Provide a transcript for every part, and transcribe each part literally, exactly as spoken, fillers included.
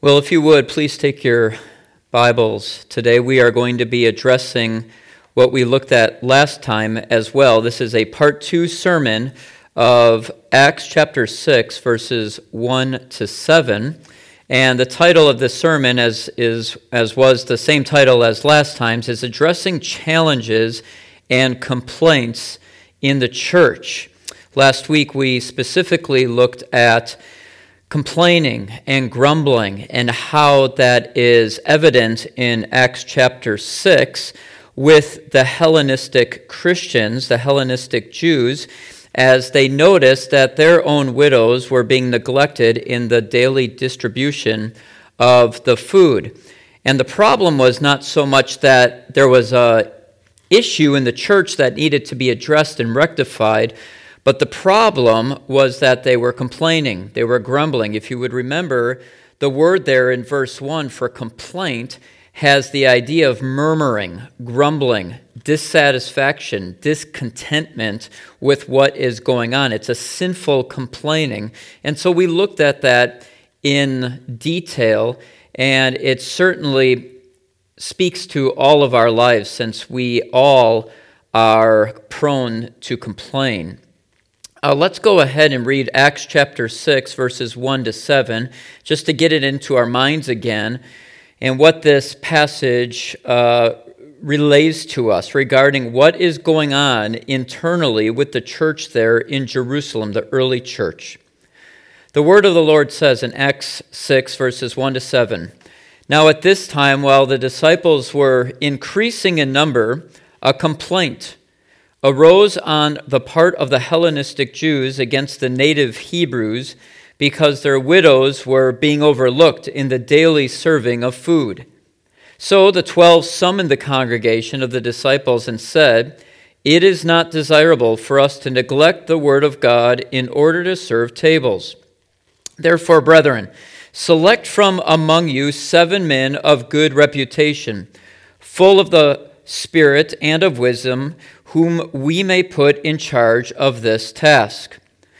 Well, if you would, please take your Bibles. Today we are going to be addressing what we looked at last time as well. This is a part two sermon of Acts chapter six, verses one to seven. And the title of this sermon, as is as was the same title as last time's, is Addressing Challenges and Complaints in the Church. Last week we specifically looked at complaining and grumbling and how that is evident in Acts chapter six with the Hellenistic Christians, the Hellenistic Jews, as they noticed that their own widows were being neglected in the daily distribution of the food. And the problem was not so much that there was an issue in the church that needed to be addressed and rectified, but the problem was that they were complaining, they were grumbling. If you would remember, the word there in verse one for complaint has the idea of murmuring, grumbling, dissatisfaction, discontentment with what is going on. It's a sinful complaining. And so we looked at that in detail, and it certainly speaks to all of our lives since we all are prone to complain. Uh, let's go ahead and read Acts chapter six, verses one to seven, just to get it into our minds again, and what this passage uh, relays to us regarding what is going on internally with the church there in Jerusalem, the early church. The word of the Lord says in Acts six, verses one to seven, "Now at this time, while the disciples were increasing in number, a complaint arose on the part of the Hellenistic Jews against the native Hebrews because their widows were being overlooked in the daily serving of food. So the twelve summoned the congregation of the disciples and said, 'It is not desirable for us to neglect the word of God in order to serve tables. Therefore, brethren, select from among you seven men of good reputation, full of the Spirit and of wisdom, whom we may put in charge of this task.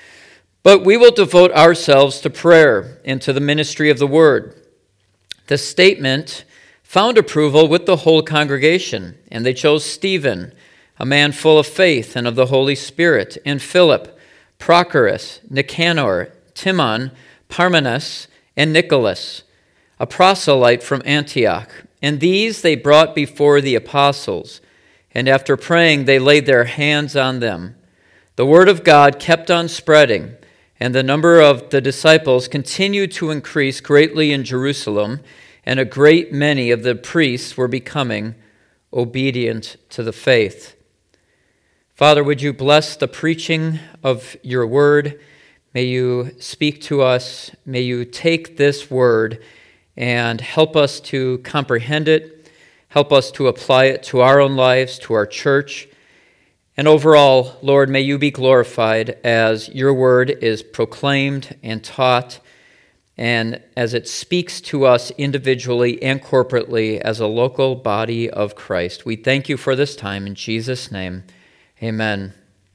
But we will devote ourselves to prayer and to the ministry of the word.' The statement found approval with the whole congregation, and they chose Stephen, a man full of faith and of the Holy Spirit, and Philip, Prochorus, Nicanor, Timon, Parmenas, and Nicholas, a proselyte from Antioch. And these they brought before the apostles, and after praying they laid their hands on them. The word of God kept on spreading, and the number of the disciples continued to increase greatly in Jerusalem, and a great many of the priests were becoming obedient to the faith." Father, would you bless the preaching of your word? May you speak to us. May you take this word and help us to comprehend it, help us to apply it to our own lives, to our church. And overall, Lord, may you be glorified as your word is proclaimed and taught, and as it speaks to us individually and corporately as a local body of Christ. We thank you for this time. In Jesus' name, amen.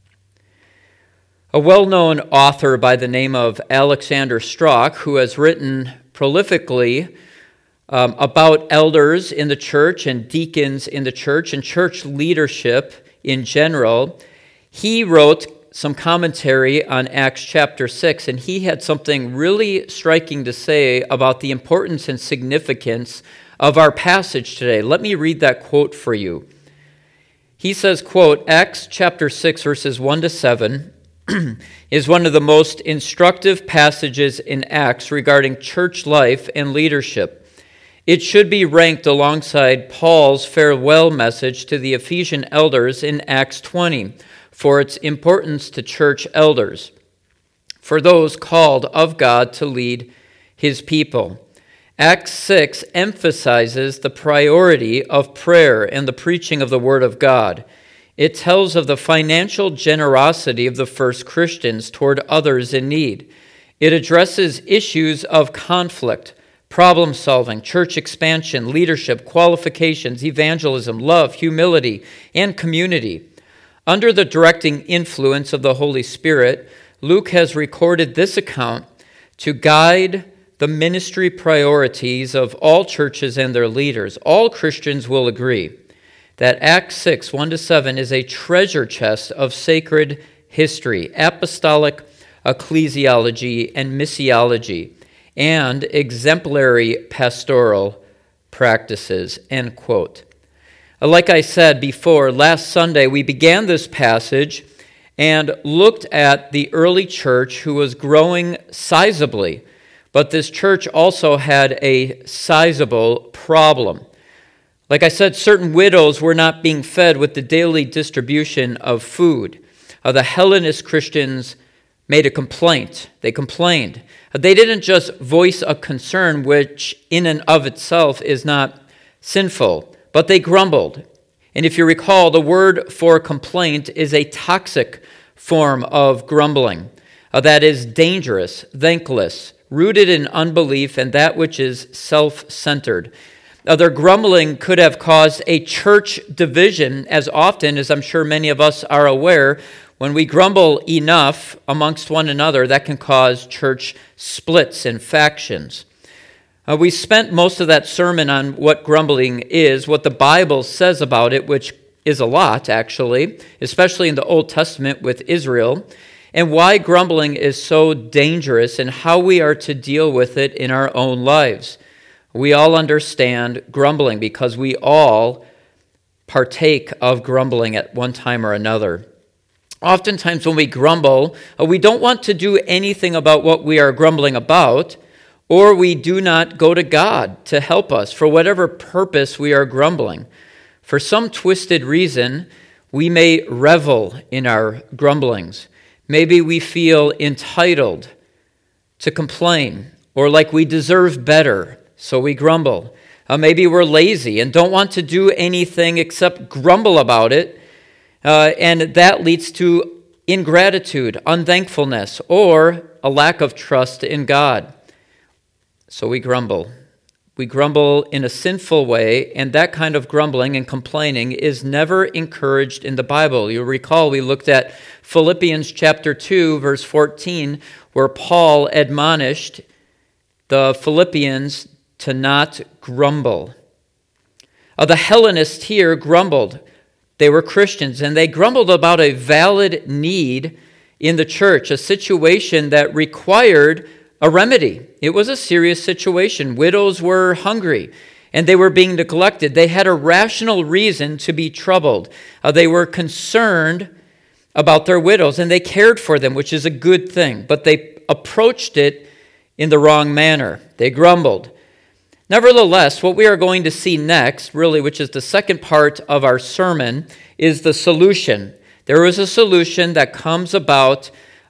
A well-known author by the name of Alexander Strauch, who has written prolifically um, about elders in the church and deacons in the church and church leadership in general, he wrote some commentary on Acts chapter six, and he had something really striking to say about the importance and significance of our passage today. Let me read that quote for you. He says, quote, "Acts chapter six, verses one to seven, is one of the most instructive passages in Acts regarding church life and leadership. It should be ranked alongside Paul's farewell message to the Ephesian elders in Acts twenty for its importance to church elders, for those called of God to lead his people. Acts six emphasizes the priority of prayer and the preaching of the Word of God. It tells of the financial generosity of the first Christians toward others in need. It addresses issues of conflict, problem-solving, church expansion, leadership, qualifications, evangelism, love, humility, and community. Under the directing influence of the Holy Spirit, Luke has recorded this account to guide the ministry priorities of all churches and their leaders, all Christians will agree that Acts six, one to seven is a treasure chest of sacred history, apostolic ecclesiology and missiology, and exemplary pastoral practices, end quote. Like I said before, last Sunday we began this passage and looked at the early church who was growing sizably, but this church also had a sizable problem. Like I said, certain widows were not being fed with the daily distribution of food. Uh, the Hellenist Christians made a complaint. They complained. Uh, they didn't just voice a concern, which in and of itself is not sinful, but they grumbled. And if you recall, the word for complaint is a toxic form of grumbling uh, that is dangerous, thankless, rooted in unbelief and that which is self-centered. Uh, their grumbling could have caused a church division, as often as I'm sure many of us are aware. When we grumble enough amongst one another, that can cause church splits and factions. Uh, we spent most of that sermon on what grumbling is, what the Bible says about it, which is a lot, actually, especially in the Old Testament with Israel, and why grumbling is so dangerous and how we are to deal with it in our own lives. We all understand grumbling because we all partake of grumbling at one time or another. Oftentimes when we grumble, we don't want to do anything about what we are grumbling about, or we do not go to God to help us for whatever purpose we are grumbling. For some twisted reason, we may revel in our grumblings. Maybe we feel entitled to complain or like we deserve better, so we grumble. Uh, maybe we're lazy and don't want to do anything except grumble about it, uh, and that leads to ingratitude, unthankfulness, or a lack of trust in God. So we grumble. We grumble in a sinful way, and that kind of grumbling and complaining is never encouraged in the Bible. You'll recall we looked at Philippians chapter two, verse fourteen, where Paul admonished the Philippians to not grumble. Uh, the Hellenists here grumbled. They were Christians, and they grumbled about a valid need in the church, a situation that required a remedy. It was a serious situation. Widows were hungry, and they were being neglected. They had a rational reason to be troubled. Uh, they were concerned about their widows, and they cared for them, which is a good thing, but they approached it in the wrong manner. They grumbled. Nevertheless, what we are going to see next, really, which is the second part of our sermon, is the solution. There is a solution that comes about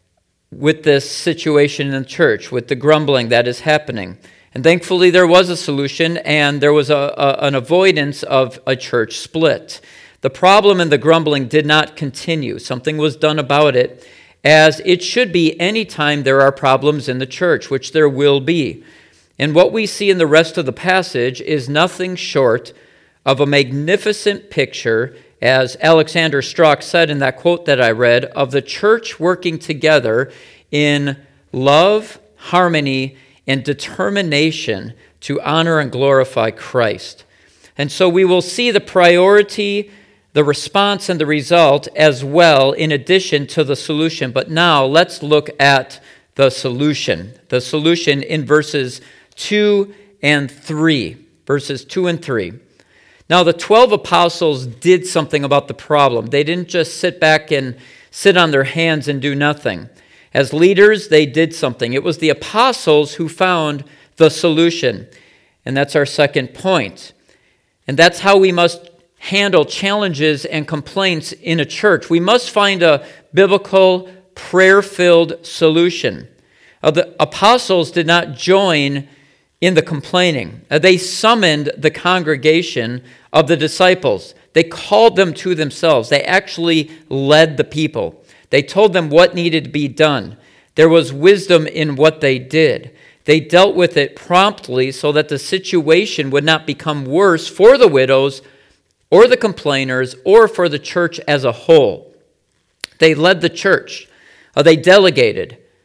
with this situation in the church, with the grumbling that is happening. And thankfully, there was a solution, and there was a, a, an avoidance of a church split. The problem in the grumbling did not continue. Something was done about it, as it should be any time there are problems in the church, which there will be. And what we see in the rest of the passage is nothing short of a magnificent picture, as Alexander Strauch said in that quote that I read, of the church working together in love, harmony, and determination to honor and glorify Christ. And so we will see the priority, the response, and the result as well, in addition to the solution. But now let's look at the solution. The solution in verses two and three. Verses two and three. Now, the twelve apostles did something about the problem. They didn't just sit back and sit on their hands and do nothing. As leaders, they did something. It was the apostles who found the solution. And that's our second point. And that's how we must handle challenges and complaints in a church. We must find a biblical, prayer-filled solution. Uh, the apostles did not join in the complaining. Uh, they summoned the congregation of the disciples. They called them to themselves. They actually led the people. They told them what needed to be done. There was wisdom in what they did. They dealt with it promptly so that the situation would not become worse for the widows or the complainers or for the church as a whole. They led the church. Uh, they delegated.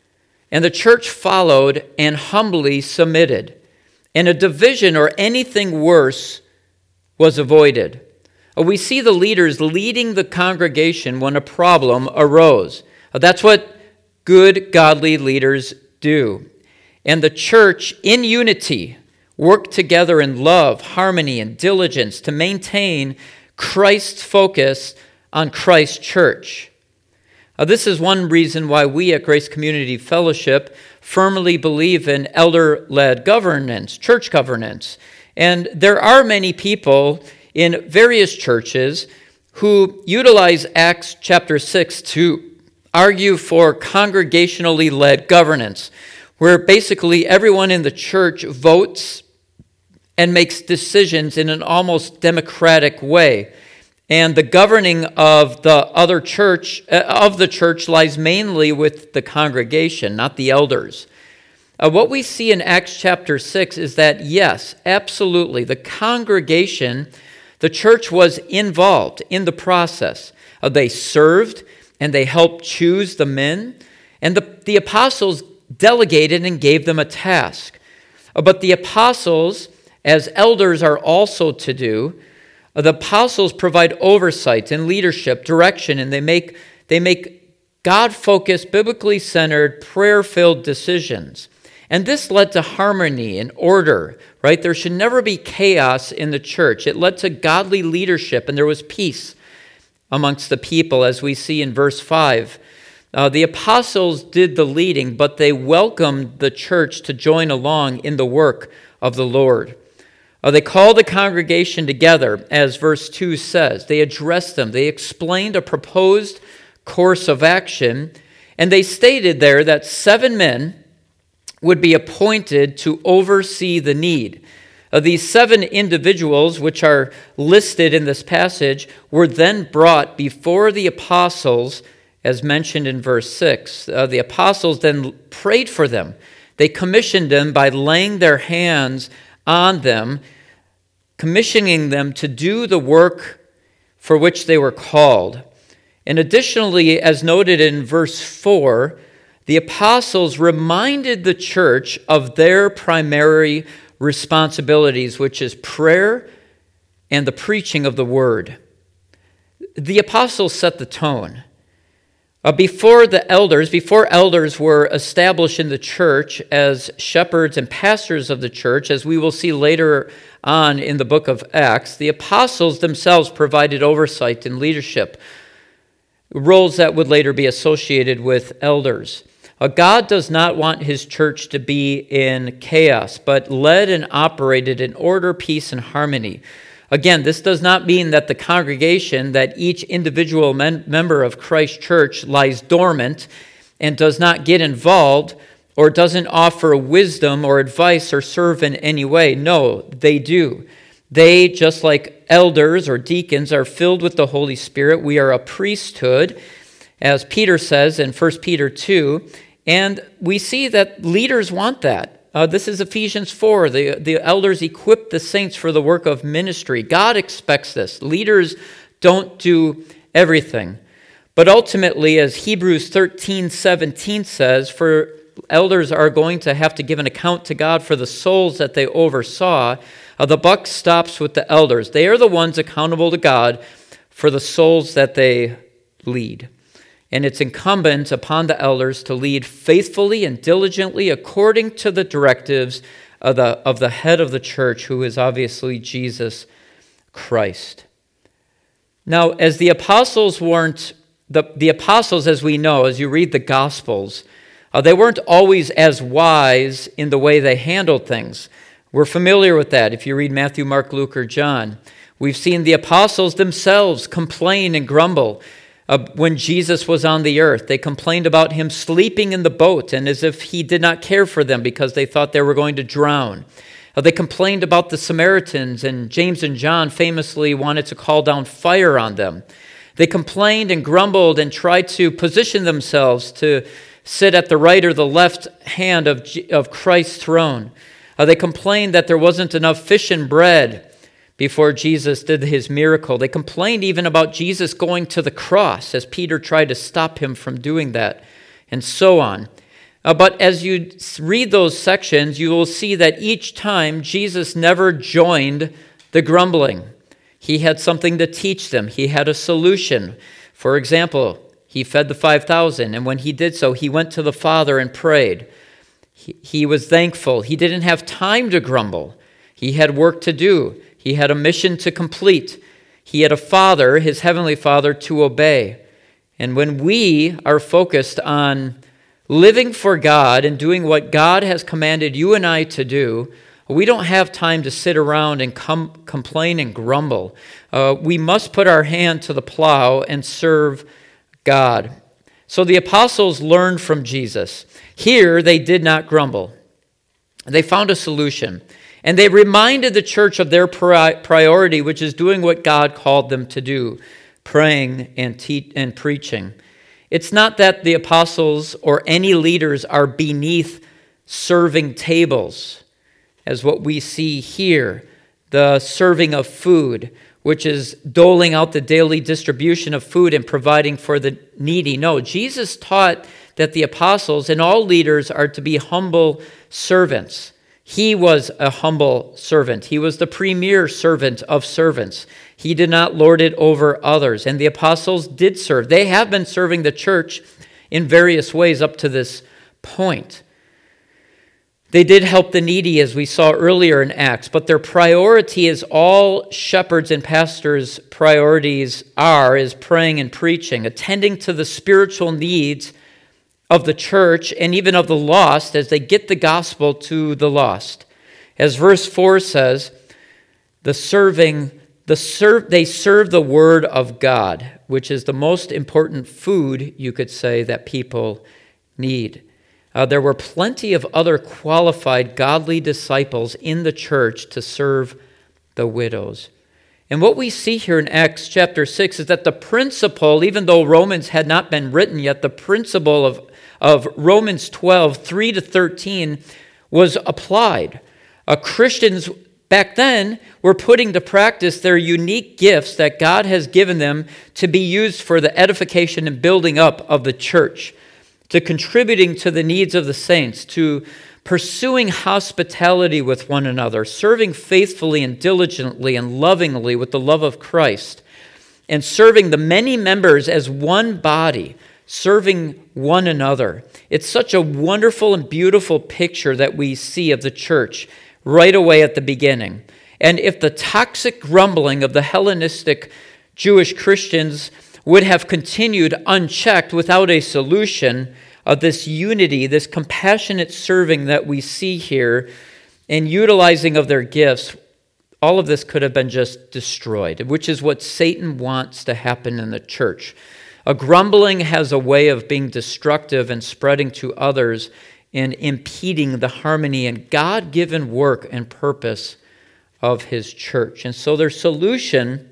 And the church followed and humbly submitted. And a division or anything worse was avoided. We see the leaders leading the congregation when a problem arose. That's what good, godly leaders do. And the church, in unity, worked together in love, harmony, and diligence to maintain Christ's focus on Christ's church. Now, this is one reason why we at Grace Community Fellowship firmly believe in elder-led governance, church governance. And there are many people in various churches who utilize Acts chapter six to argue for congregationally led governance, where basically everyone in the church votes and makes decisions in an almost democratic way. And the governing of the other church, uh, of the church lies mainly with the congregation, not the elders. Uh, what we see in Acts chapter six is that, yes, absolutely, the congregation, the church was involved in the process. Uh, they served and they helped choose the men, and the, the apostles delegated and gave them a task. Uh, but the apostles, as elders are also to do, the apostles provide oversight and leadership, direction, and they make they make God-focused, biblically centered, prayer-filled decisions. And this led to harmony and order, right? There should never be chaos in the church. It led to godly leadership, and there was peace amongst the people, as we see in verse five. Uh, the apostles did the leading, but they welcomed the church to join along in the work of the Lord. Uh, they called the congregation together, as verse two says. They addressed them. They explained a proposed course of action, and they stated there that seven men would be appointed to oversee the need. Uh, these seven individuals, which are listed in this passage, were then brought before the apostles, as mentioned in verse six. Uh, the apostles then prayed for them. They commissioned them by laying their hands on them, commissioning them to do the work for which they were called. And additionally, as noted in verse four, the apostles reminded the church of their primary responsibilities, which is prayer and the preaching of the word. The apostles set the tone. Uh, before the elders, before elders were established in the church as shepherds and pastors of the church, as we will see later on in the book of Acts, the apostles themselves provided oversight and leadership, roles that would later be associated with elders. Uh, God does not want his church to be in chaos, but led and operated in order, peace, and harmony. Again, this does not mean that the congregation, that each individual men- member of Christ's church lies dormant and does not get involved or doesn't offer wisdom or advice or serve in any way. No, they do. They, just like elders or deacons, are filled with the Holy Spirit. We are a priesthood, as Peter says in First Peter two, and we see that leaders want that. Uh, this is Ephesians four. The, the elders equip the saints for the work of ministry. God expects this. Leaders don't do everything. But ultimately, as Hebrews thirteen seventeen says, for elders are going to have to give an account to God for the souls that they oversaw, uh, the buck stops with the elders. They are the ones accountable to God for the souls that they lead. And it's incumbent upon the elders to lead faithfully and diligently according to the directives of the, of the head of the church, who is obviously Jesus Christ. Now, as the apostles weren't, the, the apostles, as we know, as you read the Gospels, uh, they weren't always as wise in the way they handled things. We're familiar with that if you read Matthew, Mark, Luke, or John. We've seen the apostles themselves complain and grumble. Uh, when Jesus was on the earth, they complained about him sleeping in the boat and as if he did not care for them because they thought they were going to drown. Uh, they complained about the Samaritans, and James and John famously wanted to call down fire on them. They complained and grumbled and tried to position themselves to sit at the right or the left hand of, G- of Christ's throne. Uh, they complained that there wasn't enough fish and bread before Jesus did his miracle. They complained even about Jesus going to the cross as Peter tried to stop him from doing that, and so on. Uh, but as you read those sections, you will see that each time Jesus never joined the grumbling. He had something to teach them. He had a solution. For example, he fed the five thousand, and when he did so, he went to the Father and prayed. He, he was thankful. He didn't have time to grumble. He had work to do. He had a mission to complete. He had a Father, his heavenly Father, to obey. And when we are focused on living for God and doing what God has commanded you and I to do, we don't have time to sit around and com- complain and grumble. Uh, we must put our hand to the plow and serve God. So the apostles learned from Jesus. Here, they did not grumble. They found a solution. And they reminded the church of their pri- priority, which is doing what God called them to do, praying and, te- and preaching. It's not that the apostles or any leaders are beneath serving tables, as what we see here, the serving of food, which is doling out the daily distribution of food and providing for the needy. No, Jesus taught that the apostles and all leaders are to be humble servants. He was a humble servant. He was the premier servant of servants. He did not lord it over others. And the apostles did serve. They have been serving the church in various ways up to this point. They did help the needy, as we saw earlier in Acts, but their priority, as all shepherds and pastors' priorities are, is praying and preaching, attending to the spiritual needs of the church and even of the lost as they get the gospel to the lost. As verse four says, the serving, the serve, they serve the word of God, which is the most important food, you could say, that people need. Uh, there were plenty of other qualified, godly disciples in the church to serve the widows. And what we see here in Acts chapter six is that the principle, even though Romans had not been written yet, the principle of, of Romans twelve, three to thirteen was applied. Uh, Christians back then were putting to practice their unique gifts that God has given them to be used for the edification and building up of the church, to contributing to the needs of the saints, to pursuing hospitality with one another, serving faithfully and diligently and lovingly with the love of Christ, and serving the many members as one body, serving one another. It's such a wonderful and beautiful picture that we see of the church right away at the beginning. And if the toxic grumbling of the Hellenistic Jewish Christians would have continued unchecked without a solution of this unity, this compassionate serving that we see here, and utilizing of their gifts, all of this could have been just destroyed, which is what Satan wants to happen in the church. A grumbling has a way of being destructive and spreading to others and impeding the harmony and God-given work and purpose of his church. And so their solution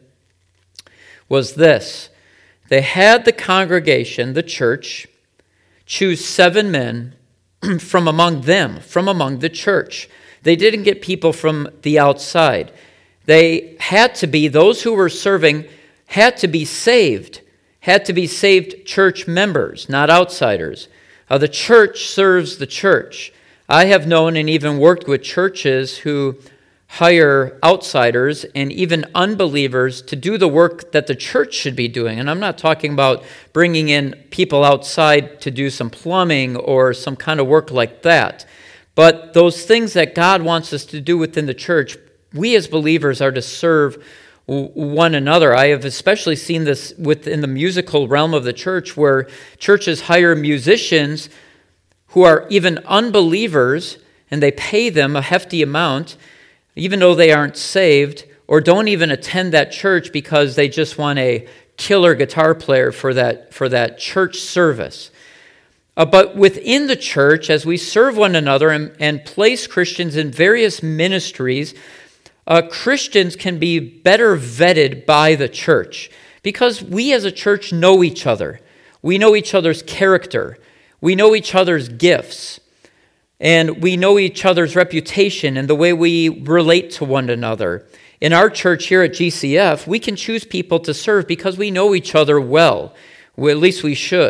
was this. They had the congregation, the church, choose seven men from among them, from among the church. They didn't get people from the outside. They had to be, those who were serving had to be saved, had to be saved church members, not outsiders. Uh, the church serves the church. I have known and even worked with churches who hire outsiders and even unbelievers to do the work that the church should be doing. And I'm not talking about bringing in people outside to do some plumbing or some kind of work like that. But those things that God wants us to do within the church, we as believers are to serve one another. I have especially seen this within the musical realm of the church, where churches hire musicians who are even unbelievers, and they pay them a hefty amount, even though they aren't saved, or don't even attend that church because they just want a killer guitar player for that, for that church service. Uh, but within the church, as we serve one another and, and place Christians in various ministries, uh, Christians can be better vetted by the church, because we as a church know each other. We know each other's character. We know each other's gifts. And we know each other's reputation and the way we relate to one another. In our church here at G C F, we can choose people to serve because we know each other well. Well, at least we should.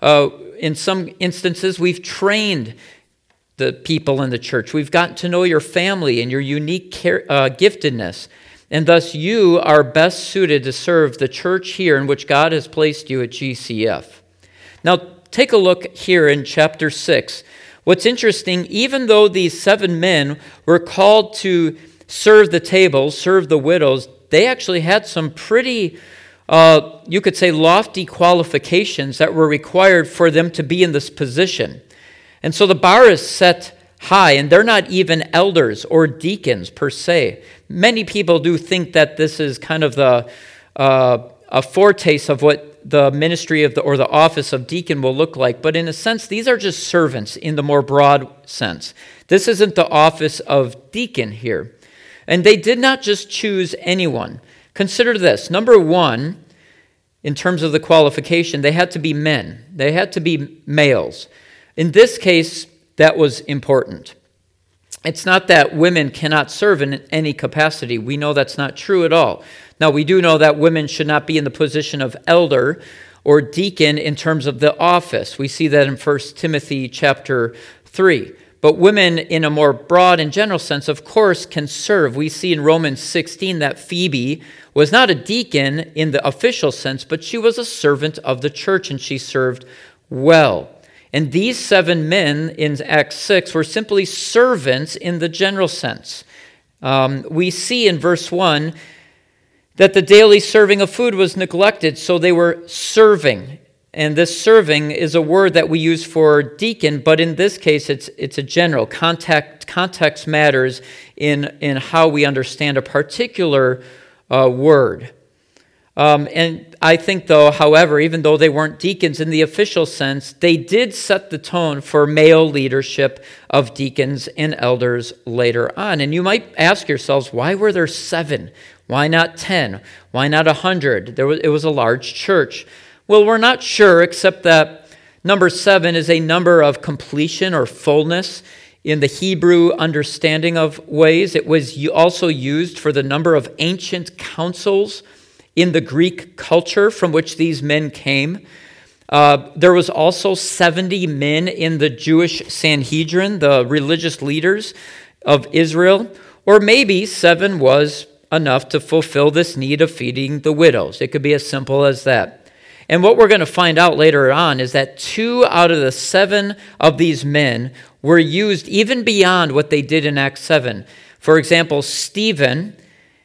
Uh, in some instances, we've trained the people in the church. We've gotten to know your family and your unique care, uh, giftedness. And thus you are best suited to serve the church here in which God has placed you at G C F. Now, take a look here in chapter six. What's interesting, even though these seven men were called to serve the table, serve the widows, they actually had some pretty, uh, you could say, lofty qualifications that were required for them to be in this position. And so the bar is set high, and they're not even elders or deacons per se. Many people do think that this is kind of the uh, a foretaste of what the ministry of the or the office of deacon will look like. But in a sense, these are just servants in the more broad sense. This isn't the office of deacon here. And they did not just choose anyone. Consider this. Number one, in terms of the qualification, they had to be men. They had to be males. In this case, that was important. It's not that women cannot serve in any capacity. We know that's not true at all. Now, we do know that women should not be in the position of elder or deacon in terms of the office. We see that in First Timothy chapter three. But women, in a more broad and general sense, of course, can serve. We see in Romans sixteen that Phoebe was not a deacon in the official sense, but she was a servant of the church, and she served well. And these seven men in Acts six were simply servants in the general sense. Um, we see in verse one that the daily serving of food was neglected, so they were serving. And this serving is a word that we use for deacon, but in this case, it's it's a general. Context, context matters in, in how we understand a particular uh, word. Um, and I think, though, however, even though they weren't deacons in the official sense, they did set the tone for male leadership of deacons and elders later on. And you might ask yourselves, why were there seven? Why not ten? Why not a hundred? There was, it was a large church. Well, we're not sure, except that number seven is a number of completion or fullness in the Hebrew understanding of ways. It was also used for the number of ancient councils in the Greek culture from which these men came. Uh, there was also seventy men in the Jewish Sanhedrin, the religious leaders of Israel, or maybe seven was enough to fulfill this need of feeding the widows. It could be as simple as that. And what we're going to find out later on is that two out of the seven of these men were used even beyond what they did in Acts seven. For example, Stephen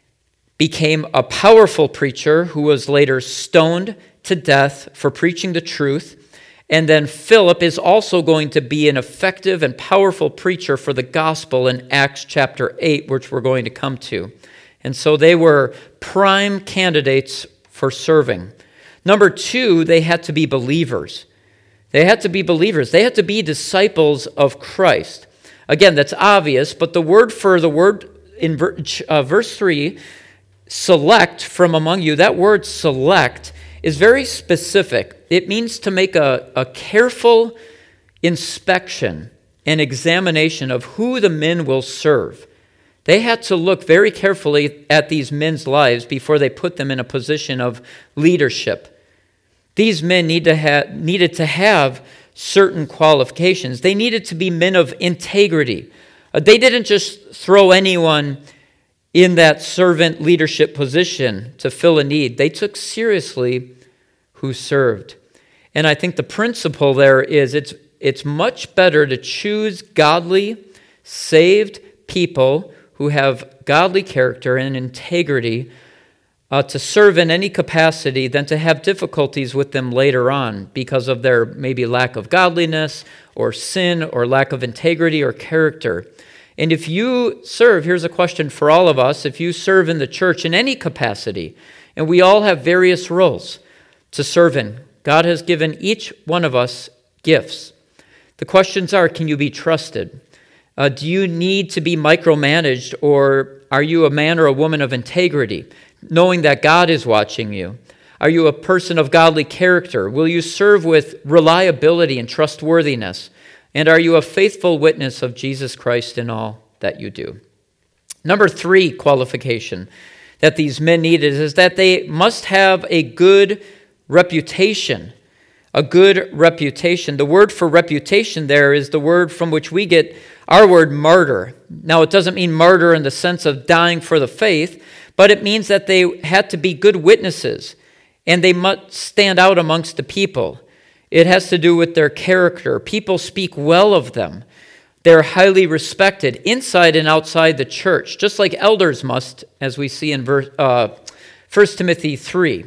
became a powerful preacher who was later stoned to death for preaching the truth. And then Philip is also going to be an effective and powerful preacher for the gospel in Acts chapter eight, which we're going to come to. And so they were prime candidates for serving. Number two, they had to be believers. They had to be believers. They had to be disciples of Christ. Again, that's obvious, but the word for the word in uh, verse three, select from among you, that word select is very specific. It means to make a, a careful inspection and examination of who the men will serve. They had to look very carefully at these men's lives before they put them in a position of leadership. These men need to have, needed to have certain qualifications. They needed to be men of integrity. Uh, they didn't just throw anyone in that servant leadership position to fill a need. They took seriously who served. And I think the principle there is it's, it's much better to choose godly, saved people who have godly character and integrity uh, to serve in any capacity than to have difficulties with them later on because of their maybe lack of godliness or sin or lack of integrity or character. And if you serve, here's a question for all of us, if you serve in the church in any capacity, and we all have various roles to serve in, God has given each one of us gifts. The questions are, can you be trusted? Uh, do you need to be micromanaged, or are you a man or a woman of integrity, knowing that God is watching you? Are you a person of godly character? Will you serve with reliability and trustworthiness? And are you a faithful witness of Jesus Christ in all that you do? Number three qualification that these men needed is that they must have a good reputation. a good reputation. The word for reputation there is the word from which we get our word martyr. Now, it doesn't mean martyr in the sense of dying for the faith, but it means that they had to be good witnesses, and they must stand out amongst the people. It has to do with their character. People speak well of them. They're highly respected inside and outside the church, just like elders must, as we see in verse, uh, First Timothy three.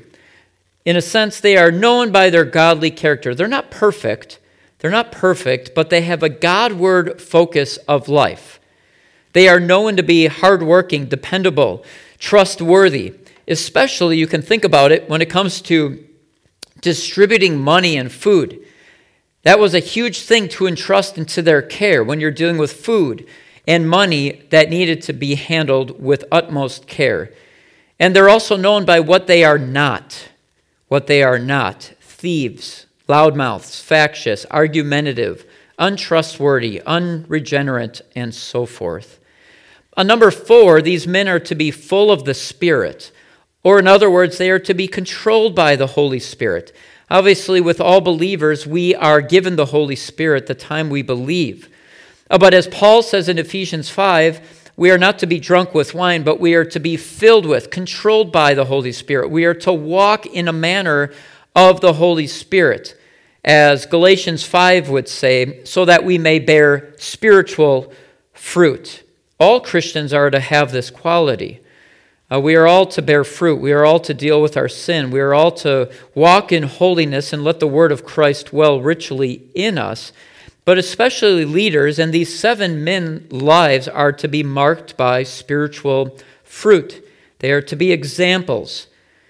In a sense, they are known by their godly character. They're not perfect. They're not perfect, but they have a Godward focus of life. They are known to be hardworking, dependable, trustworthy. Especially, you can think about it when it comes to distributing money and food. That was a huge thing to entrust into their care when you're dealing with food and money that needed to be handled with utmost care. And they're also known by what they are not. What they are not: thieves, loudmouths, factious, argumentative, untrustworthy, unregenerate, and so forth. Uh, number four, these men are to be full of the Spirit, or in other words, they are to be controlled by the Holy Spirit. Obviously, with all believers, we are given the Holy Spirit the time we believe. Uh, but as Paul says in Ephesians five, we are not to be drunk with wine, but we are to be filled with, controlled by the Holy Spirit. We are to walk in a manner of the Holy Spirit, as Galatians five would say, so that we may bear spiritual fruit. All Christians are to have this quality. Uh, we are all to bear fruit. We are all to deal with our sin. We are all to walk in holiness and let the word of Christ dwell richly in us. But especially leaders, and these seven men's lives are to be marked by spiritual fruit. They are to be examples.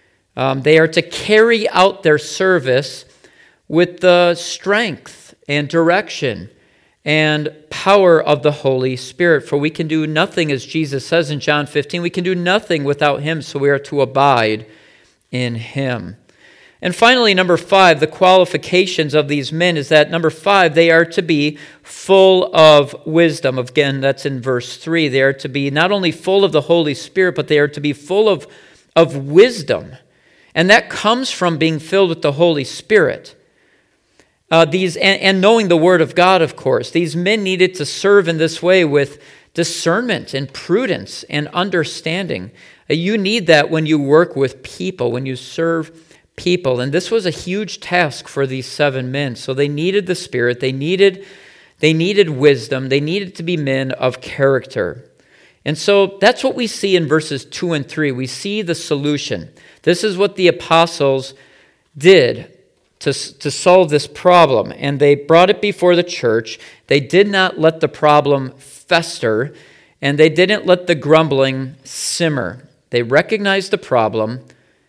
Um, they are to carry out their service with the strength and direction and power of the Holy Spirit. For we can do nothing, as Jesus says in John fifteen, we can do nothing without him, so we are to abide in him. And finally, number five, the qualifications of these men is that, number five, they are to be full of wisdom. Again, that's in verse three. They are to be not only full of the Holy Spirit, but they are to be full of, of wisdom. And that comes from being filled with the Holy Spirit. Uh, these and, and knowing the Word of God, of course. These men needed to serve in this way with discernment and prudence and understanding. Uh, you need that when you work with people, when you serve people. And this was a huge task for these seven men. So they needed the Spirit. They needed, they needed wisdom. They needed to be men of character. And so that's what we see in verses two and three. We see the solution. This is what the apostles did to, to solve this problem. And they brought it before the church. They did not let the problem fester, and they didn't let the grumbling simmer. They recognized the problem,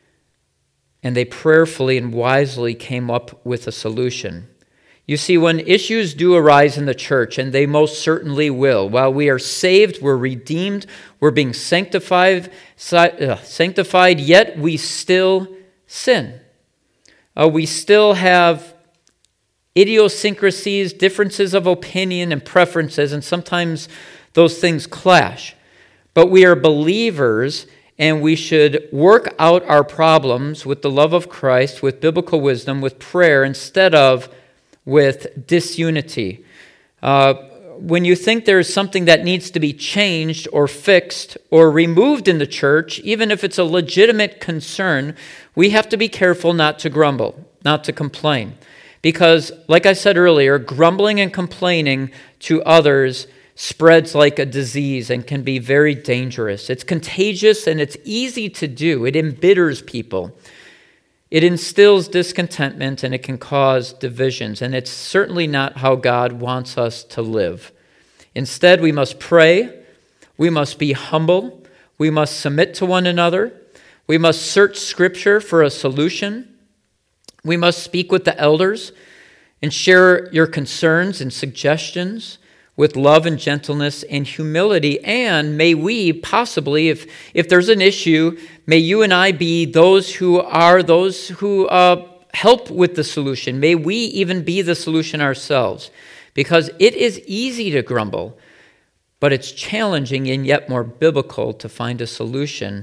and they prayerfully and wisely came up with a solution. You see, when issues do arise in the church, and they most certainly will, while we are saved, we're redeemed, we're being sanctified, sanctified, yet we still sin. Uh, we still have idiosyncrasies, differences of opinion and preferences, and sometimes those things clash. But we are believers, and we should work out our problems with the love of Christ, with biblical wisdom, with prayer, instead of with disunity. Uh, when you think there is something that needs to be changed or fixed or removed in the church, even if it's a legitimate concern, we have to be careful not to grumble, not to complain. Because, like I said earlier, grumbling and complaining to others spreads like a disease and can be very dangerous. It's contagious and it's easy to do. It embitters people. It instills discontentment and it can cause divisions. And it's certainly not how God wants us to live. Instead, we must pray. We must be humble. We must submit to one another. We must search Scripture for a solution. We must speak with the elders and share your concerns and suggestions with love and gentleness and humility. And may we possibly, if, if there's an issue, may you and I be those who are those who uh, help with the solution. May we even be the solution ourselves. Because it is easy to grumble, but it's challenging and yet more biblical to find a solution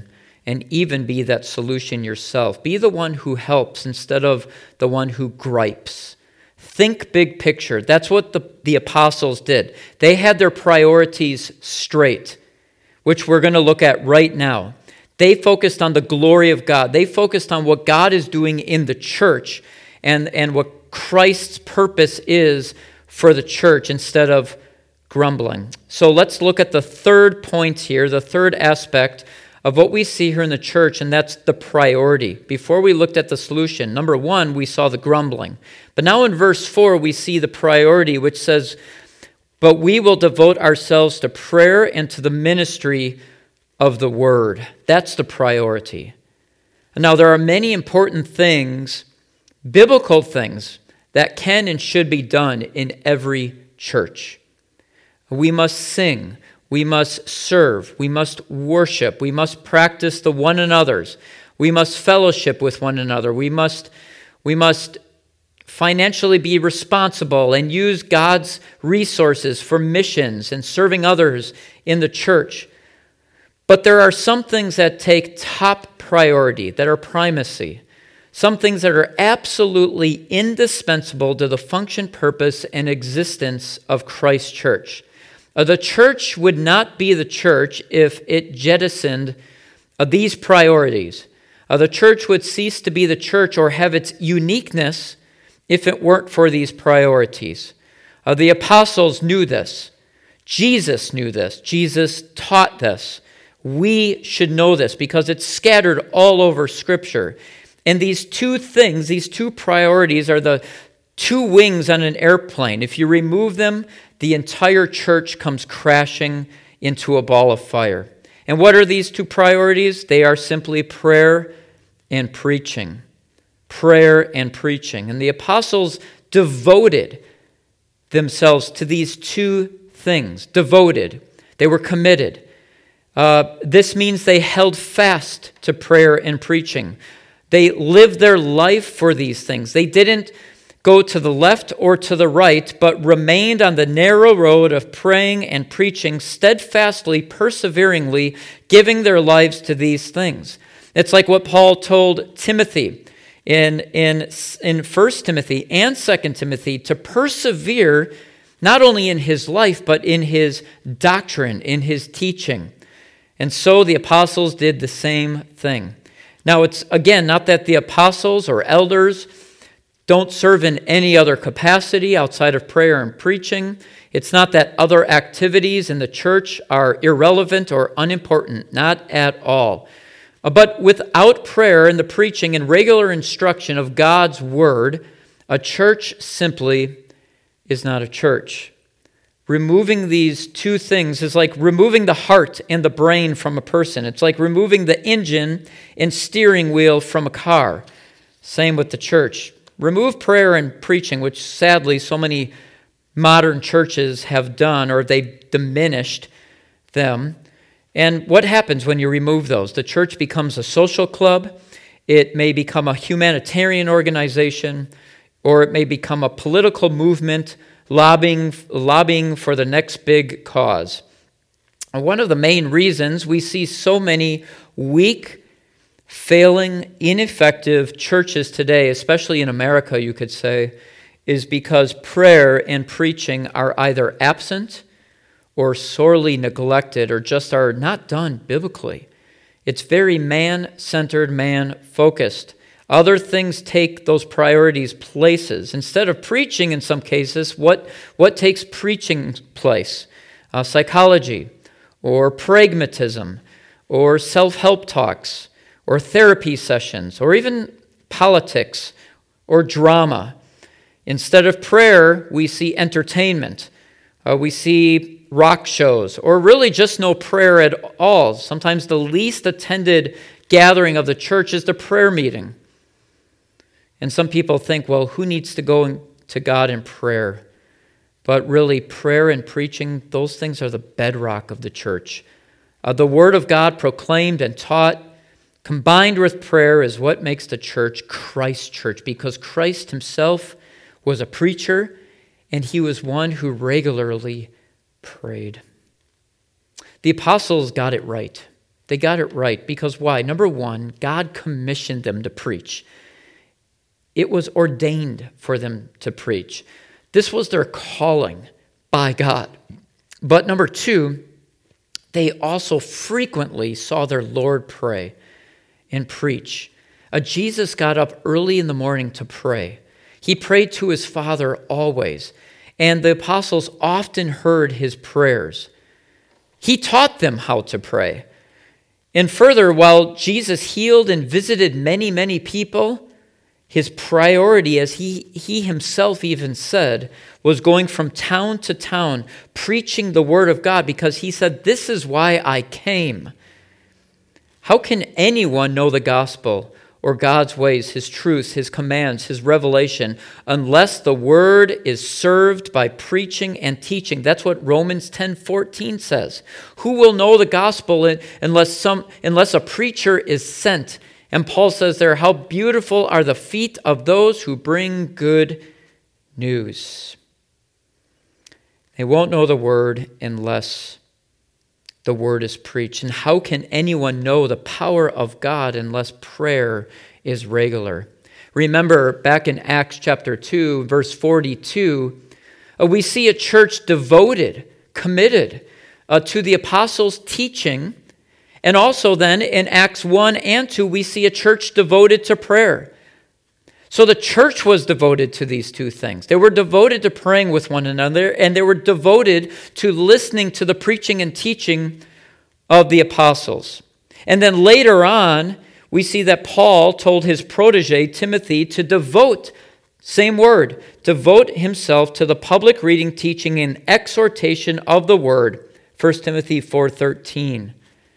and even be that solution yourself. Be the one who helps instead of the one who gripes. Think big picture. That's what the, the apostles did. They had their priorities straight, which we're going to look at right now. They focused on the glory of God. They focused on what God is doing in the church and, and what Christ's purpose is for the church instead of grumbling. So let's look at the third point here, the third aspect of what we see here in the church, and that's the priority. Before we looked at the solution, number one, we saw the grumbling. But now in verse four, we see the priority, which says, "But we will devote ourselves to prayer and to the ministry of the word." That's the priority. Now, there are many important things, biblical things, that can and should be done in every church. We must sing. We must serve. We must worship. We must practice the one another's. We must fellowship with one another. We must, we must financially be responsible and use God's resources for missions and serving others in the church. But there are some things that take top priority, that are primacy. Some things that are absolutely indispensable to the function, purpose, and existence of Christ's church. Uh, the church would not be the church if it jettisoned uh, these priorities. Uh, the church would cease to be the church or have its uniqueness if it weren't for these priorities. Uh, the apostles knew this. Jesus knew this. Jesus taught this. We should know this because it's scattered all over Scripture. And these two things, these two priorities are the two wings on an airplane. If you remove them, the entire church comes crashing into a ball of fire. And what are these two priorities? They are simply prayer and preaching. Prayer and preaching. And the apostles devoted themselves to these two things. Devoted. They were committed. Uh, this means they held fast to prayer and preaching. They lived their life for these things. They didn't go to the left or to the right, but remained on the narrow road of praying and preaching steadfastly, perseveringly, giving their lives to these things. It's like what Paul told Timothy in, in, in First Timothy and Second Timothy, to persevere not only in his life, but in his doctrine, in his teaching. And so the apostles did the same thing. Now, it's, again, not that the apostles or elders don't serve in any other capacity outside of prayer and preaching. It's not that other activities in the church are irrelevant or unimportant, not at all. But without prayer and the preaching and regular instruction of God's word, a church simply is not a church. Removing these two things is like removing the heart and the brain from a person. It's like removing the engine and steering wheel from a car. Same with the church. Remove prayer and preaching, which sadly so many modern churches have done, or they've diminished them. And what happens when you remove those? The church becomes a social club. It may become a humanitarian organization, or it may become a political movement lobbying, lobbying for the next big cause. And one of the main reasons we see so many weak, failing, ineffective churches today, especially in America, you could say, is because prayer and preaching are either absent or sorely neglected or just are not done biblically. It's very man-centered, man-focused. Other things take those priorities places. Instead of preaching in some cases, what, what takes preaching place? Uh, psychology, or pragmatism, or self-help talks, or therapy sessions, or even politics, or drama. Instead of prayer, we see entertainment. Uh, we see rock shows, or really just no prayer at all. Sometimes the least attended gathering of the church is the prayer meeting. And some people think, well, who needs to go to God in prayer? But really, prayer and preaching, those things are the bedrock of the church. Uh, the Word of God proclaimed and taught, combined with prayer, is what makes the church Christ's church, because Christ himself was a preacher, and he was one who regularly prayed. The apostles got it right. They got it right. Because why? Number one, God commissioned them to preach. It was ordained for them to preach. This was their calling by God. But number two, they also frequently saw their Lord pray and preach. Uh, Jesus got up early in the morning to pray. He prayed to his Father always, and the apostles often heard his prayers. He taught them how to pray. And further, while Jesus healed and visited many, many people, his priority, as he, he himself even said, was going from town to town, preaching the word of God, because he said, "This is why I came." How can anyone know the gospel or God's ways, his truths, his commands, his revelation, unless the word is served by preaching and teaching? That's what Romans ten fourteen says. Who will know the gospel unless some unless a preacher is sent? And Paul says there, how beautiful are the feet of those who bring good news. They won't know the word unless the word is preached. And how can anyone know the power of God unless prayer is regular? Remember back in Acts chapter two, verse forty-two, uh, we see a church devoted, committed uh, to the apostles' teaching. And also then in Acts one and two, we see a church devoted to prayer. So the church was devoted to these two things. They were devoted to praying with one another, and they were devoted to listening to the preaching and teaching of the apostles. And then later on, we see that Paul told his protege, Timothy, to devote, same word, devote himself to the public reading, teaching, and exhortation of the word. First Timothy four thirteen.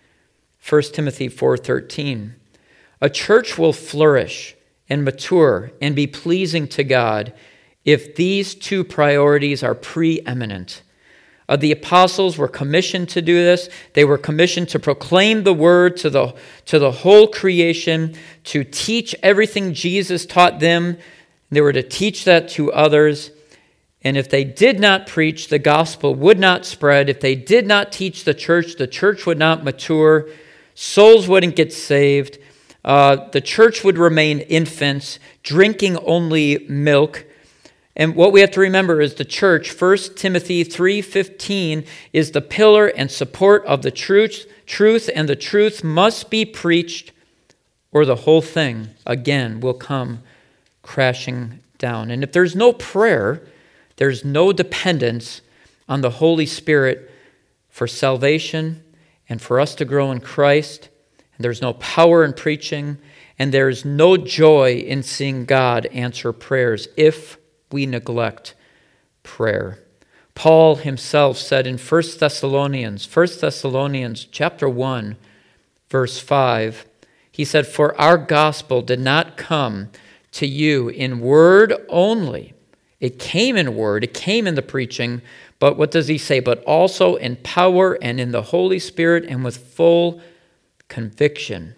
First Timothy four thirteen. A church will flourish and mature and be pleasing to God if these two priorities are preeminent. Uh, the apostles were commissioned to do this. They were commissioned to proclaim the word to the, to the whole creation, to teach everything Jesus taught them. They were to teach that to others. And if they did not preach, the gospel would not spread. If they did not teach the church, the church would not mature. Souls wouldn't get saved. Uh, the church would remain infants, drinking only milk. And what we have to remember is the church, First Timothy three fifteen, is the pillar and support of the truth, truth, and the truth must be preached, or the whole thing, again, will come crashing down. And if there's no prayer, there's no dependence on the Holy Spirit for salvation and for us to grow in Christ. And there's no power in preaching, and there's no joy in seeing God answer prayers if we neglect prayer. Paul himself said in First Thessalonians, First Thessalonians chapter one, verse five, he said, "For our gospel did not come to you in word only." It came in word, it came in the preaching, but what does he say? But also in power and in the Holy Spirit and with full conviction.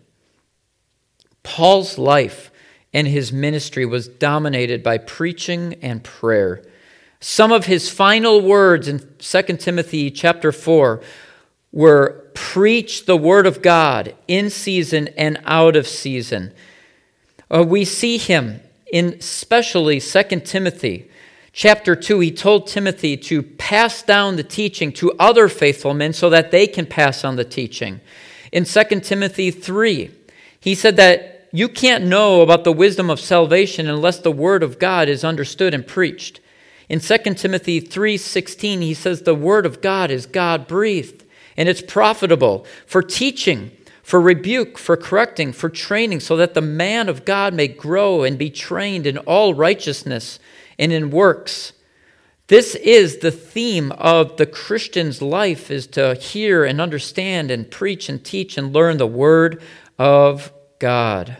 Paul's life and his ministry was dominated by preaching and prayer. Some of his final words in Second Timothy chapter four were, "Preach the word of God in season and out of season." Uh, we see him in especially Second Timothy chapter two. He told Timothy to pass down the teaching to other faithful men so that they can pass on the teaching. In Second Timothy three, he said that you can't know about the wisdom of salvation unless the word of God is understood and preached. In Second Timothy three sixteen, he says the word of God is God-breathed, and it's profitable for teaching, for rebuke, for correcting, for training, so that the man of God may grow and be trained in all righteousness and in works. This is the theme of the Christian's life, is to hear and understand and preach and teach and learn the word of God.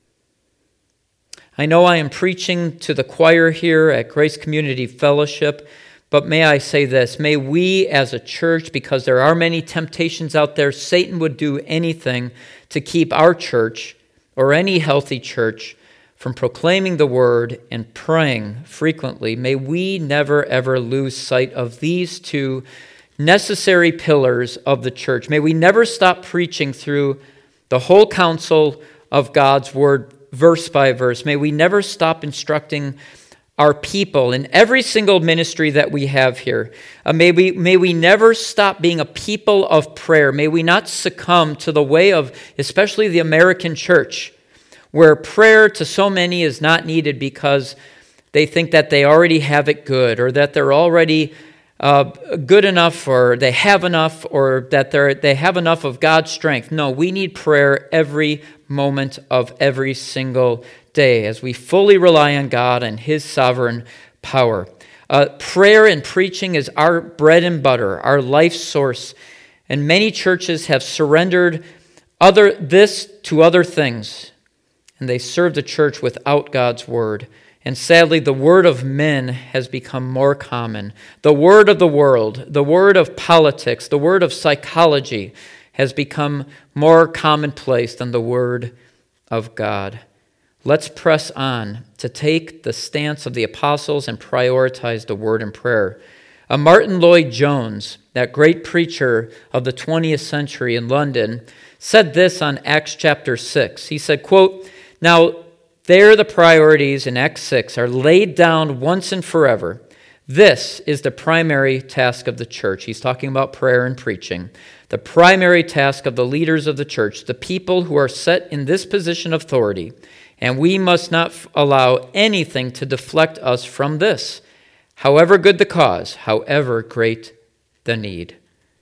I know I am preaching to the choir here at Grace Community Fellowship, but may I say this, may we as a church, because there are many temptations out there, Satan would do anything to keep our church or any healthy church from proclaiming the word and praying frequently. May we never ever lose sight of these two necessary pillars of the church. May we never stop preaching through the whole counsel of God's word, verse by verse. May we never stop instructing our people in every single ministry that we have here. Uh, may we, may we never stop being a people of prayer. May we not succumb to the way of, especially the American church, where prayer to so many is not needed because they think that they already have it good, or that they're already uh, good enough, or they have enough, or that they're, they have enough of God's strength. No, we need prayer every moment of every single day as we fully rely on God and His sovereign power. Uh, prayer and preaching is our bread and butter, our life source, and many churches have surrendered other this to other things, and they serve the church without God's word. And sadly, the word of men has become more common. The word of the world, the word of politics, the word of psychology has become more commonplace than the word of God. Let's press on to take the stance of the apostles and prioritize the word and prayer. Uh, Martin Lloyd-Jones, that great preacher of the twentieth century in London, said this on Acts chapter six. He said, quote, "Now there the priorities in Acts six are laid down once and forever. This is the primary task of the church." He's talking about prayer and preaching. The primary task of the leaders of the church, the people who are set in this position of authority. And we must not f- allow anything to deflect us from this, however good the cause, however great the need.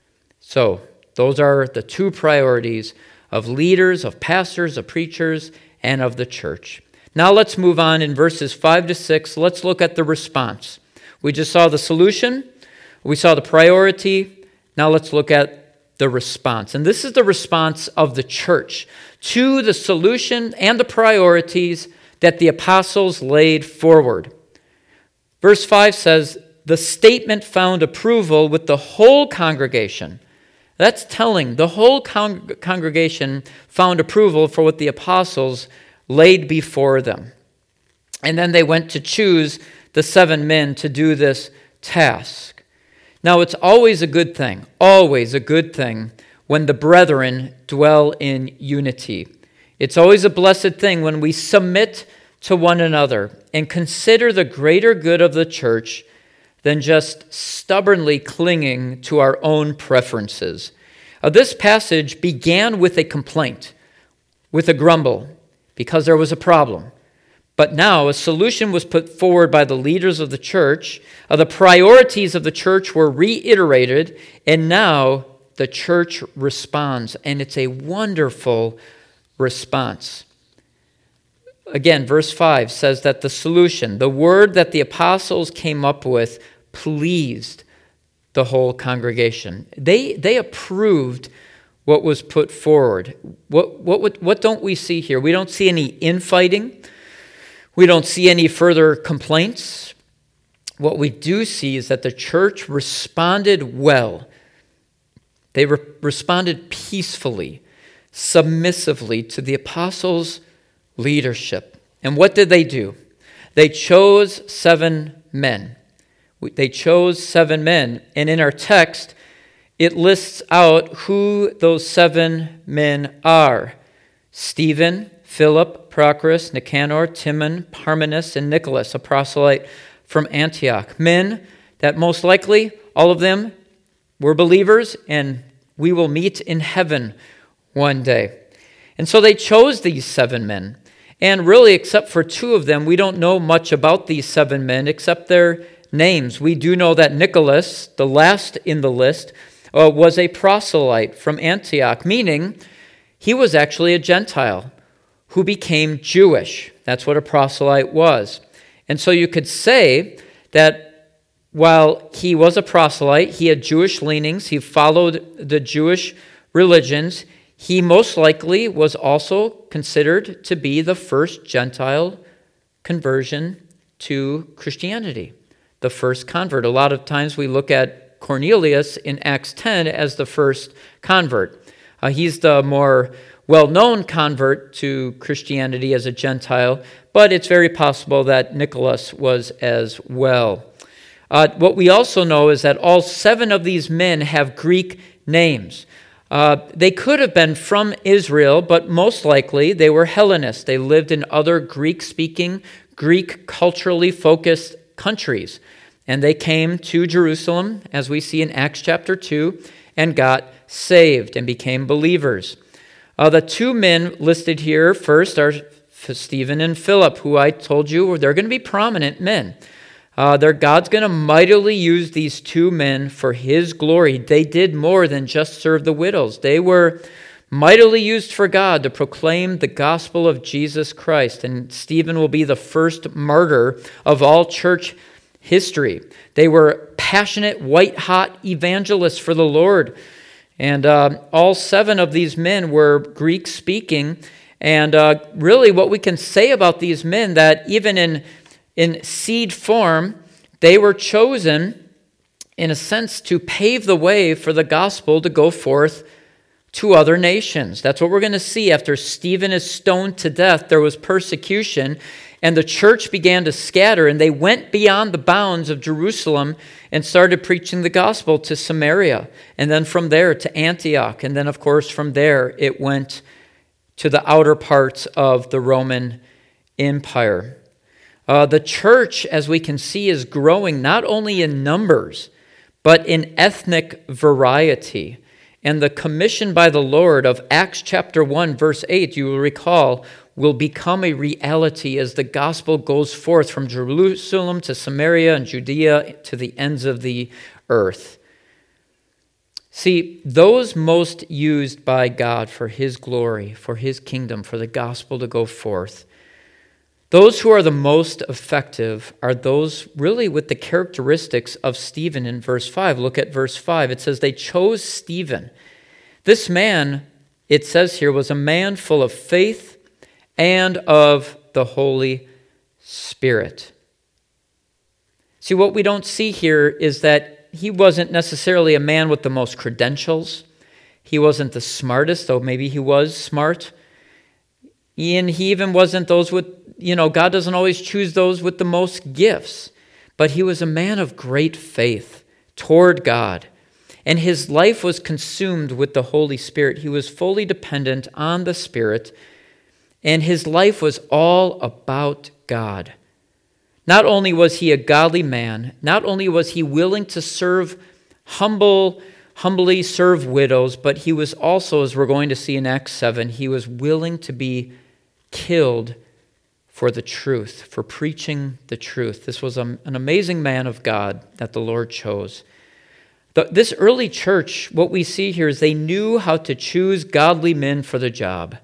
So, those are the two priorities of leaders, of pastors, of preachers, and of the church. Now let's move on in verses five to six. Let's look at the response. We just saw the solution. We saw the priority. Now let's look at the response. And this is the response of the church to the solution and the priorities that the apostles laid forward. Verse five says, "The statement found approval with the whole congregation." That's telling. The whole con- congregation found approval for what the apostles laid before them. And then they went to choose the seven men to do this task. Now, it's always a good thing, always a good thing when the brethren dwell in unity. It's always a blessed thing when we submit to one another and consider the greater good of the church than just stubbornly clinging to our own preferences. Uh, this passage began with a complaint, with a grumble, because there was a problem. But now a solution was put forward by the leaders of the church. Uh, the priorities of the church were reiterated, and now the church responds, and it's a wonderful response. Again, verse five says that the solution, the word that the apostles came up with, pleased the whole congregation. They, they approved what was put forward. What, what, what don't we see here? We don't see any infighting. We don't see any further complaints. What we do see is that the church responded well. They re- responded peacefully, submissively to the apostles' leadership. And what did they do? They chose seven men. They chose seven men. And in our text, it lists out who those seven men are: Stephen, Philip, Prochorus, Nicanor, Timon, Parmenas, and Nicholas, a proselyte from Antioch. Men that most likely, all of them, were believers, and we will meet in heaven one day. And so they chose these seven men. And really, except for two of them, we don't know much about these seven men except their names. We do know that Nicholas, the last in the list, uh, was a proselyte from Antioch, meaning he was actually a Gentile who became Jewish. That's what a proselyte was. And so you could say that while he was a proselyte, he had Jewish leanings, he followed the Jewish religions, he most likely was also considered to be the first Gentile conversion to Christianity, the first convert. A lot of times we look at Cornelius in Acts ten as the first convert. Uh, he's the more well-known convert to Christianity as a Gentile, but it's very possible that Nicholas was as well. Uh, what we also know is that all seven of these men have Greek names. Uh, they could have been from Israel, but most likely they were Hellenists. They lived in other Greek-speaking, Greek culturally focused countries. And they came to Jerusalem, as we see in Acts chapter two, and got saved and became believers. Uh, the two men listed here first are Stephen and Philip, who I told you they're going to be prominent men. Uh, they're, God's going to mightily use these two men for his glory. They did more than just serve the widows. They were mightily used for God to proclaim the gospel of Jesus Christ. And Stephen will be the first martyr of all church history. They were passionate, white-hot evangelists for the Lord. And uh, all seven of these men were Greek-speaking. And uh, really what we can say about these men, that even in In seed form, they were chosen, in a sense, to pave the way for the gospel to go forth to other nations. That's what we're going to see. After Stephen is stoned to death, there was persecution, and the church began to scatter, and they went beyond the bounds of Jerusalem and started preaching the gospel to Samaria, and then from there to Antioch, and then, of course, from there it went to the outer parts of the Roman Empire. Uh, the church, as we can see, is growing not only in numbers, but in ethnic variety. And the commission by the Lord of Acts chapter one, verse eight, you will recall, will become a reality as the gospel goes forth from Jerusalem to Samaria and Judea to the ends of the earth. See, those most used by God for his glory, for his kingdom, for the gospel to go forth, those who are the most effective are those really with the characteristics of Stephen in verse five. Look at verse five. It says they chose Stephen. This man, it says here, was a man full of faith and of the Holy Spirit. See, what we don't see here is that he wasn't necessarily a man with the most credentials. He wasn't the smartest, though maybe he was smart. And he even wasn't those with, you know, God doesn't always choose those with the most gifts. But he was a man of great faith toward God. And his life was consumed with the Holy Spirit. He was fully dependent on the Spirit. And his life was all about God. Not only was he a godly man, not only was he willing to serve humble, humbly serve widows, but he was also, as we're going to see in Acts seven, he was willing to be killed for the truth, for preaching the truth. This was a, an amazing man of God that the Lord chose. The, this early church, what we see here is they knew how to choose godly men for the job.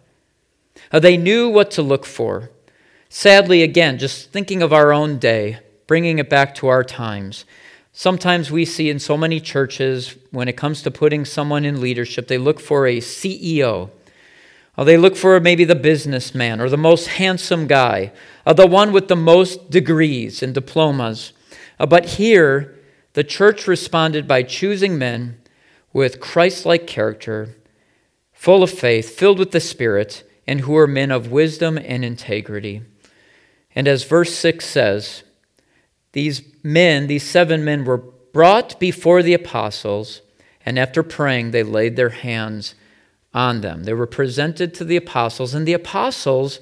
Uh, they knew what to look for. Sadly, again, just thinking of our own day, bringing it back to our times, sometimes we see in so many churches, when it comes to putting someone in leadership, they look for a C E O. Or they look for maybe the businessman or the most handsome guy, or the one with the most degrees and diplomas. Uh, but here, the church responded by choosing men with Christ-like character, full of faith, filled with the Spirit, and who are men of wisdom and integrity. And as verse six says, these men, these seven men, were brought before the apostles, and after praying, they laid their hands on them. They were presented to the apostles, and the apostles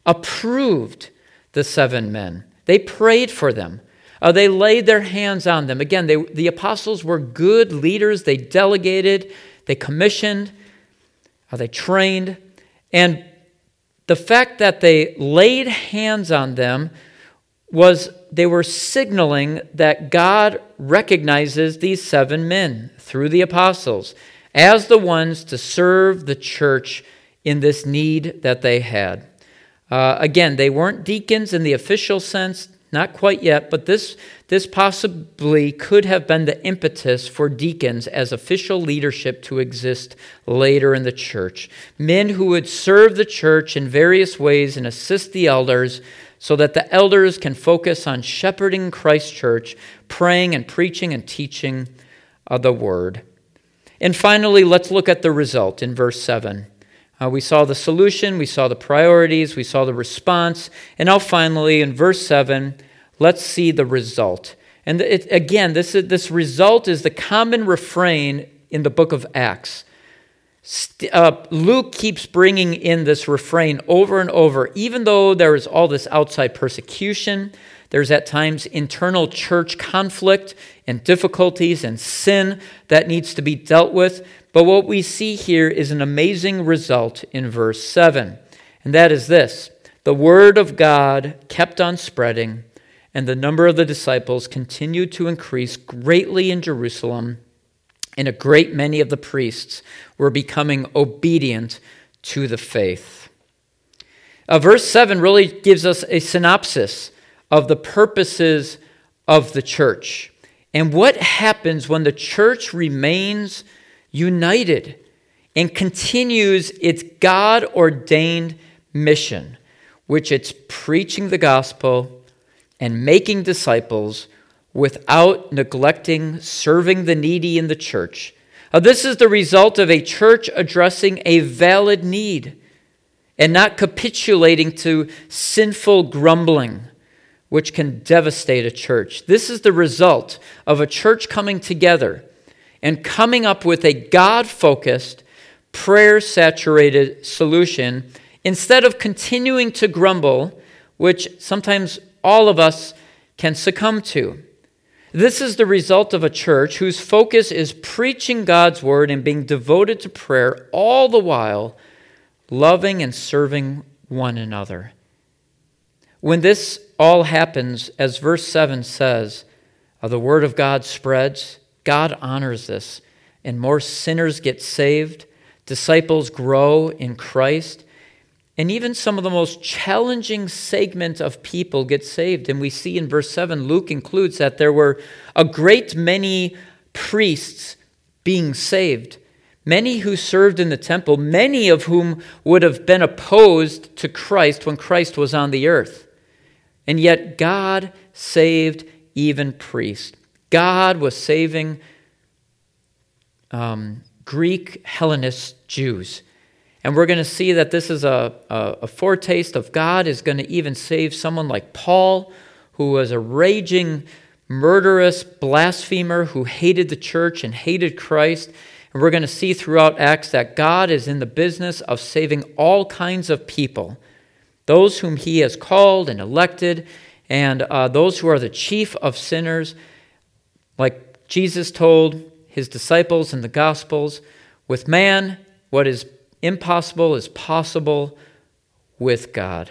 approved the seven men. They prayed for them. Uh, they laid their hands on them. Again, they, the apostles were good leaders. They delegated, they commissioned, uh, they trained, and the fact that they laid hands on them was they were signaling that God recognizes these seven men through the apostles as the ones to serve the church in this need that they had. Uh, again, they weren't deacons in the official sense, not quite yet, but this, this possibly could have been the impetus for deacons as official leadership to exist later in the church. Men who would serve the church in various ways and assist the elders so that the elders can focus on shepherding Christ's church, praying and preaching and teaching of the word. And finally, let's look at the result in verse seven. Uh, we saw the solution, we saw the priorities, we saw the response, and now finally in verse seven, let's see the result. And it, again, this, this result is the common refrain in the book of Acts. Uh, Luke keeps bringing in this refrain over and over, even though there is all this outside persecution, there's at times internal church conflict and difficulties and sin that needs to be dealt with. But what we see here is an amazing result in verse seven, and that is this: the word of God kept on spreading, and the number of the disciples continued to increase greatly in Jerusalem, and a great many of the priests were becoming obedient to the faith. Uh, verse seven really gives us a synopsis of the purposes of the church and what happens when the church remains united and continues its God-ordained mission, which it's preaching the gospel and making disciples without neglecting serving the needy in the church. Now, this is the result of a church addressing a valid need and not capitulating to sinful grumbling, which can devastate a church. This is the result of a church coming together and coming up with a God-focused, prayer-saturated solution instead of continuing to grumble, which sometimes all of us can succumb to. This is the result of a church whose focus is preaching God's word and being devoted to prayer, all the while loving and serving one another. When this all happens, as verse seven says, uh, the word of God spreads, God honors this, and more sinners get saved, disciples grow in Christ, and even some of the most challenging segment of people get saved. And we see in verse seven, Luke includes that there were a great many priests being saved, many who served in the temple, many of whom would have been opposed to Christ when Christ was on the earth. And yet God saved even priests. God was saving um, Greek Hellenist Jews. And we're going to see that this is a, a, a foretaste of God is going to even save someone like Paul, who was a raging, murderous blasphemer who hated the church and hated Christ. And we're going to see throughout Acts that God is in the business of saving all kinds of people, those whom he has called and elected, and uh, those who are the chief of sinners, like Jesus told his disciples in the Gospels, with man, what is impossible is possible with God.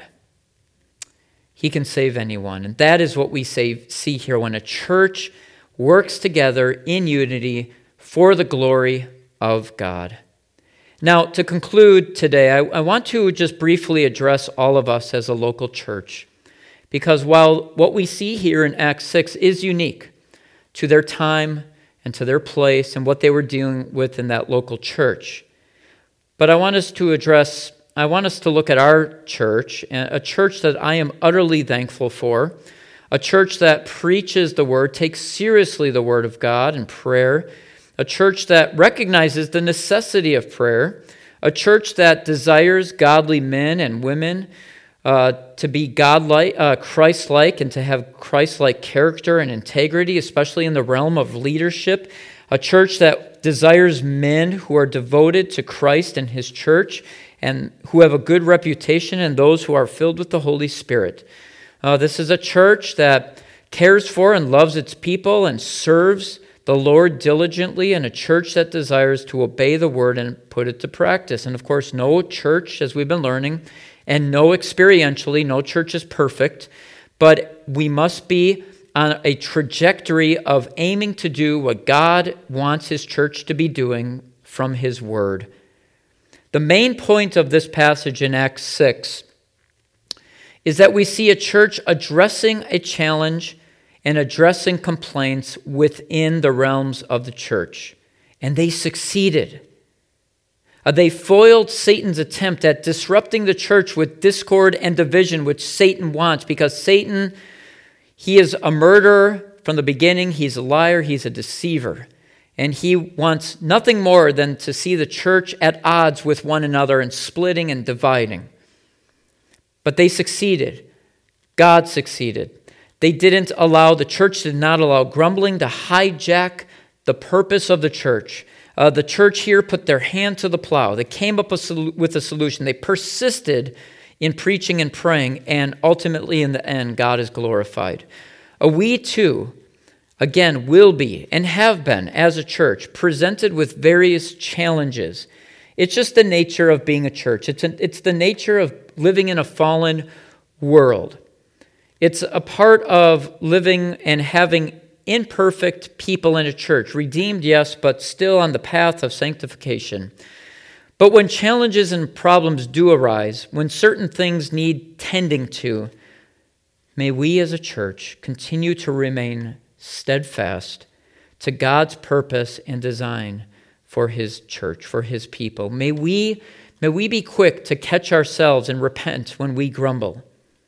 He can save anyone. And that is what we say, see here when a church works together in unity for the glory of God. Now, to conclude today, I, I want to just briefly address all of us as a local church. Because while what we see here in Acts six is unique to their time and to their place and what they were dealing with in that local church, but I want us to address, I want us to look at our church, a church that I am utterly thankful for, a church that preaches the word, takes seriously the word of God and prayer, a church that recognizes the necessity of prayer, a church that desires godly men and women uh, to be godlike, uh, Christ-like, and to have Christ-like character and integrity, especially in the realm of leadership, a church that desires men who are devoted to Christ and his church and who have a good reputation, and those who are filled with the Holy Spirit. Uh, this is a church that cares for and loves its people and serves the Lord diligently, and a church that desires to obey the word and put it to practice. And of course, no church, as we've been learning, and no experientially, no church is perfect, but we must be on a trajectory of aiming to do what God wants his church to be doing from his word. The main point of this passage in Acts six is that we see a church addressing a challenge and addressing complaints within the realms of the church. And they succeeded. Uh, they foiled Satan's attempt at disrupting the church with discord and division, which Satan wants, because Satan, he is a murderer from the beginning. He's a liar. He's a deceiver. And he wants nothing more than to see the church at odds with one another and splitting and dividing. But they succeeded. God succeeded. They didn't allow, the church did not allow grumbling to hijack the purpose of the church. Uh, the church here put their hand to the plow. They came up with a solution. They persisted in preaching and praying, and ultimately in the end, God is glorified. Uh, we too, again, will be and have been, as a church, presented with various challenges. It's just the nature of being a church. It's, an, it's the nature of living in a fallen world. It's a part of living and having imperfect people in a church, redeemed, yes, but still on the path of sanctification. But when challenges and problems do arise, when certain things need tending to, may we as a church continue to remain steadfast to God's purpose and design for his church, for his people. May we, may we be quick to catch ourselves and repent when we grumble.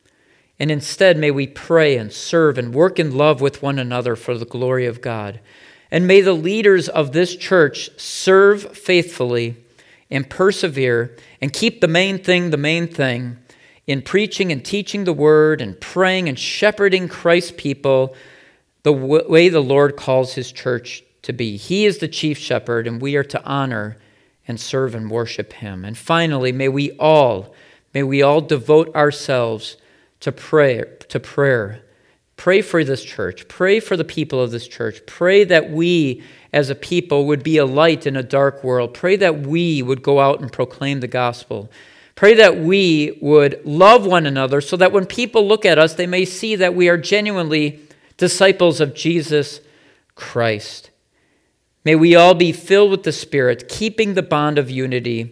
And instead, may we pray and serve and work in love with one another for the glory of God. And may the leaders of this church serve faithfully and persevere and keep the main thing the main thing in preaching and teaching the word and praying and shepherding Christ's people the w- way the Lord calls his church to be. He is the chief shepherd, and we are to honor and serve and worship him. And finally, may we all, may we all devote ourselves to prayer, to prayer. Pray for this church. Pray for the people of this church. Pray that we as a people would be a light in a dark world. Pray that we would go out and proclaim the gospel. Pray that we would love one another so that when people look at us, they may see that we are genuinely disciples of Jesus Christ. May we all be filled with the Spirit, keeping the bond of unity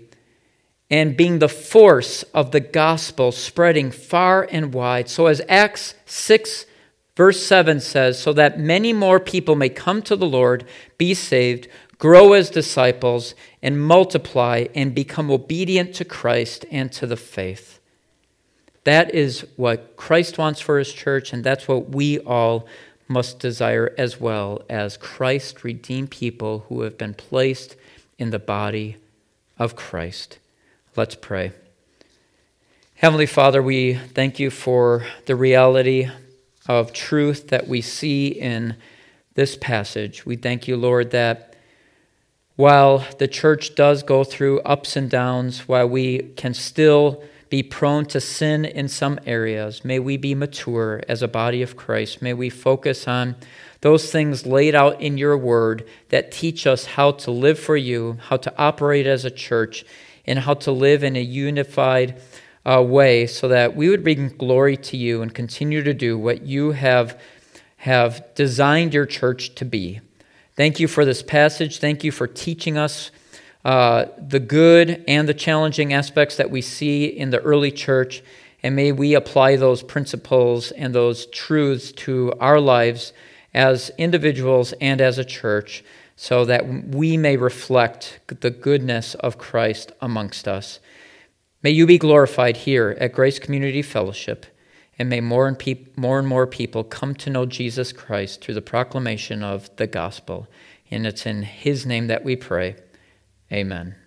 and being the force of the gospel spreading far and wide. So as Acts six, verse seven says, so that many more people may come to the Lord, be saved, grow as disciples, and multiply and become obedient to Christ and to the faith. That is what Christ wants for his church, and that's what we all must desire as well as Christ redeemed people who have been placed in the body of Christ. Let's pray. Heavenly Father, we thank you for the reality of truth that we see in this passage. We thank you, Lord, that while the church does go through ups and downs, while we can still be prone to sin in some areas, may we be mature as a body of Christ. May we focus on those things laid out in your word that teach us how to live for you, how to operate as a church, and how to live in a unified uh, way so that we would bring glory to you and continue to do what you have, have designed your church to be. Thank you for this passage. Thank you for teaching us uh, the good and the challenging aspects that we see in the early church, and may we apply those principles and those truths to our lives as individuals and as a church, so that we may reflect the goodness of Christ amongst us. May you be glorified here at Grace Community Fellowship, and may more and, pe- more and more people come to know Jesus Christ through the proclamation of the gospel. And it's in his name that we pray. Amen.